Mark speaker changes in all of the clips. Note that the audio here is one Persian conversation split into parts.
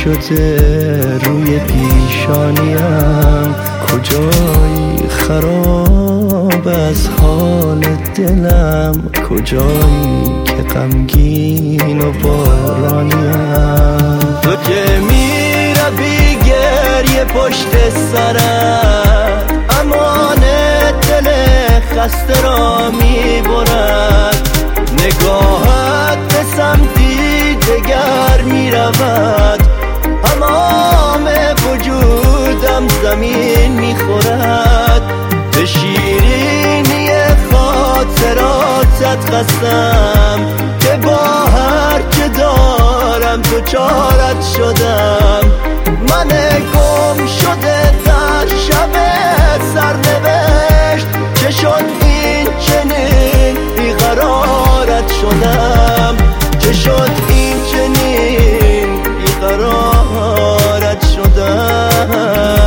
Speaker 1: شده روی پیشانیم، کجایی خراب از حال دلم، کجایی که غمگین و بارانیم. تو که میروی گریه پشت سرت، امان دل خسته را میبرد. نگاهت به سمتی دگر میرود، تمام وجودم زمین میخورد. به شیرینی خاطراتت خستم، که با هر چه دارم تو چارت شدم. من گم شده در شب سرنوشت، چه شد این چنین بیقرارت شدم، چه شد این چنین بیقرارت شدم.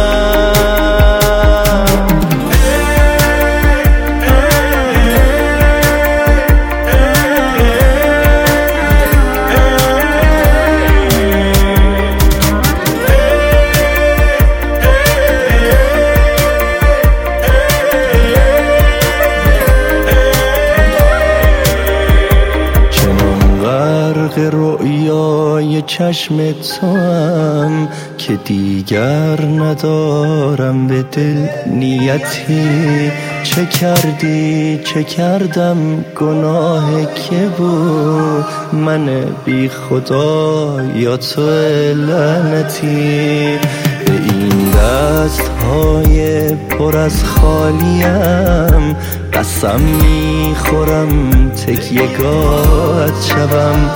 Speaker 1: رؤیای چشم توام که دیگر ندارم به دل نیتی. چه کردی چه کردم گناه که بود، من بی خدا یا تو لعنتی. به این دست‌های پر از خالیم قسم میخورم تکیه‌گاهت شوم.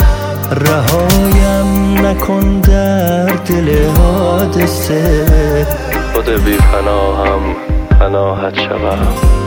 Speaker 1: رهایم نکن در دل حادثه، خود بی پناهم پناهت شوم.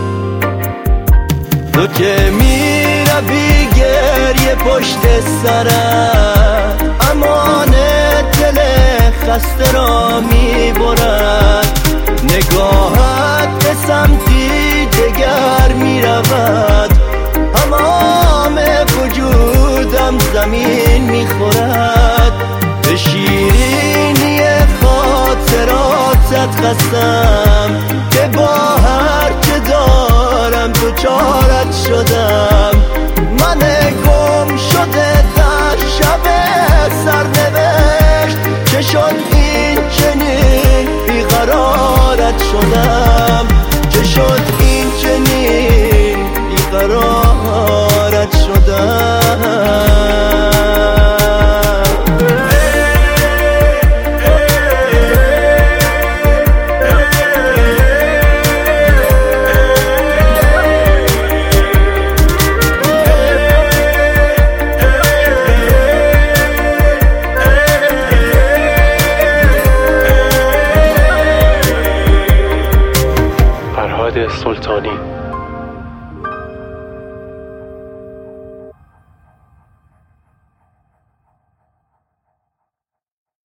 Speaker 1: تو که میروی گریه پشت سرت، امان دل خسته را میبرد. نگاهت به سمتی دگر میرود، تمام وجودم زمین میخورد. به شیرینی خاطراتت خستم، که با هر چه دارم تو چارت شدم. من گم شده در شب سرنوشت، چه شد این چنین بیقرارت شدم.